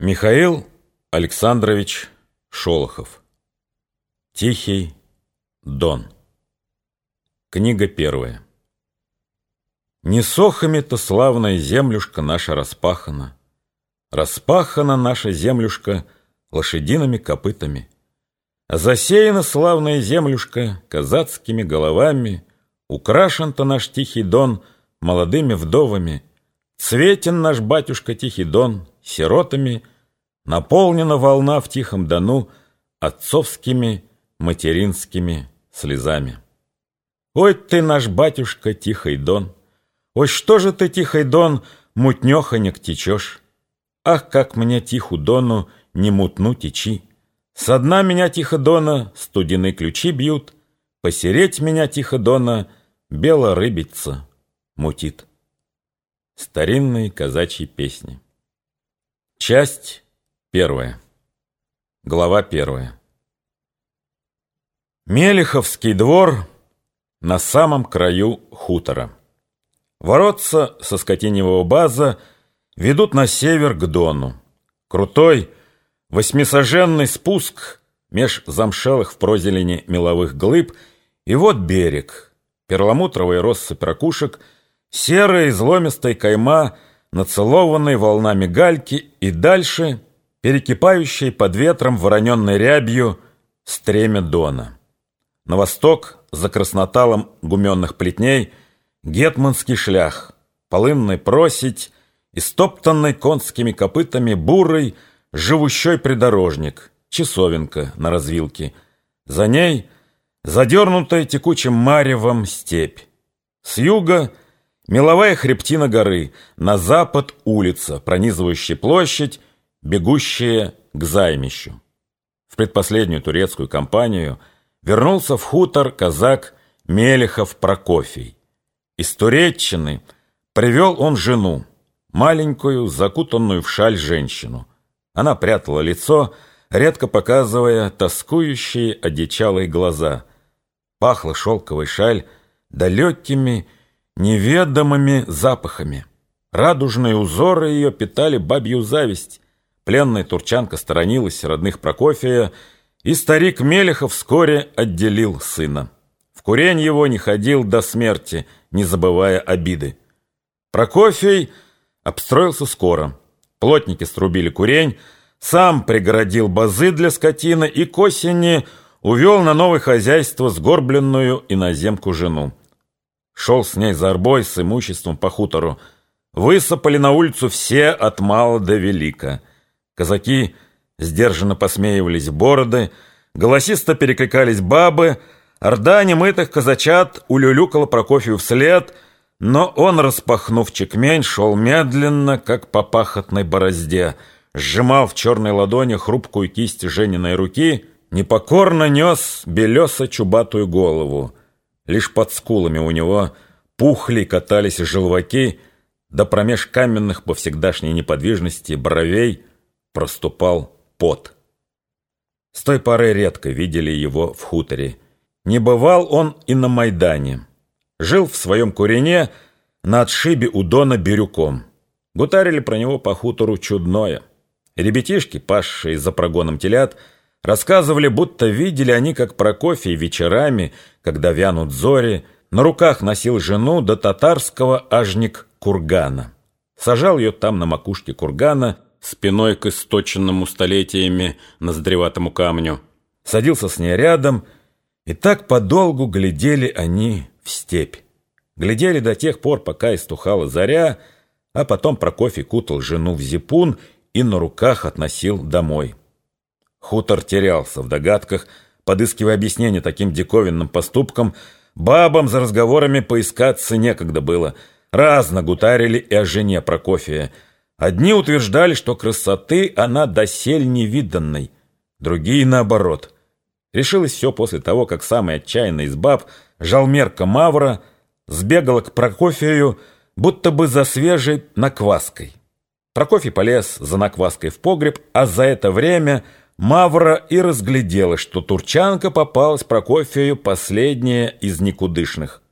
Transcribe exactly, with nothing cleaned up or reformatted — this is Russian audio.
Михаил Александрович Шолохов. Тихий Дон. Книга первая. Не сохами-то славная землюшка наша распахана. Распахана наша землюшка лошадиными копытами. А засеяна славная землюшка казацкими головами. Украшен-то наш Тихий Дон молодыми вдовами. Цветен наш батюшка Тихий Дон сиротами. Наполнена волна в Тихом Дону отцовскими материнскими слезами. Ой ты, наш батюшка Тихий Дон! Ой, что же ты, Тихий Дон, мутнёхонек течешь? Ах, как мне Тиху Дону не мутну течи! Со дна меня Тихо Дона студены ключи бьют, посереть меня Тихо Дона бела рыбица мутит. Старинные казачьи песни. Часть первая. Глава первая. Мелиховский двор на самом краю хутора. Воротца со скотиневого база ведут на север к Дону. Крутой восьмисаженный спуск меж замшелых в прозелени меловых глыб, и вот берег, перламутровая россыпь ракушек, серая изломистая кайма, нацелованной волнами гальки, и дальше перекипающей под ветром вороненной рябью стремя Дона. На восток, за красноталом гуменных плетней, гетманский шлях, полынный просить, истоптанный конскими копытами бурый, живущой придорожник, часовенка на развилке. За ней задернутая текучим маревом степь. С юга меловая хребтина горы, на запад улица, пронизывающая площадь, бегущая к займищу. В предпоследнюю турецкую кампанию вернулся в хутор казак Мелихов Прокофий. Из Туреччины привел он жену, маленькую, закутанную в шаль женщину. Она прятала лицо, редко показывая тоскующие одичалые глаза. Пахла шелковой шаль далекими, неведомыми запахами. Радужные узоры ее питали бабью зависть. Пленная турчанка сторонилась родных Прокофия, и старик Мелихов вскоре отделил сына. В курень его не ходил до смерти, не забывая обиды. Прокофий обстроился скоро. Плотники срубили курень, сам пригородил базы для скотины и к осени увел на новое хозяйство сгорбленную иноземку жену. Шел с ней за арбой с имуществом по хутору. Высыпали на улицу все от мала до велика. Казаки сдержанно посмеивались в бороды, голосисто перекликались бабы, орда немытых казачат улюлюкала Прокофию вслед, но он, распахнув чекмень, шел медленно, как по пахотной борозде, сжимал в черной ладони хрупкую кисть Жениной руки, непокорно нес белесо-чубатую голову. Лишь под скулами у него пухли и катались желваки, да промеж каменных по всегдашней неподвижности бровей проступал пот. С той поры редко видели его в хуторе. Не бывал он и на Майдане. Жил в своем курене на отшибе у Дона Бирюком. Гутарили про него по хутору чудное. Ребятишки, пасшие за прогоном телят, рассказывали, будто видели они, как Прокофий вечерами, когда вянут зори, на руках носил жену до татарского ажник кургана. Сажал ее там на макушке кургана, спиной к источенному столетиями ноздреватому камню. Садился с ней рядом, и так подолгу глядели они в степь. Глядели до тех пор, пока истухала заря, а потом Прокофий кутал жену в зипун и на руках относил домой. Хутор терялся в догадках, подыскивая объяснение таким диковинным поступкам. Бабам за разговорами поискаться некогда было. Разно гутарили и о жене Прокофия. Одни утверждали, что красоты она досель невиданной, другие наоборот. Решилось все после того, как самый отчаянный из баб, жалмерка Мавра, сбегала к Прокофию, будто бы за свежей накваской. Прокофий полез за накваской в погреб, а за это время Мавра и разглядела, что турчанка попалась Прокофию последняя из никудышных.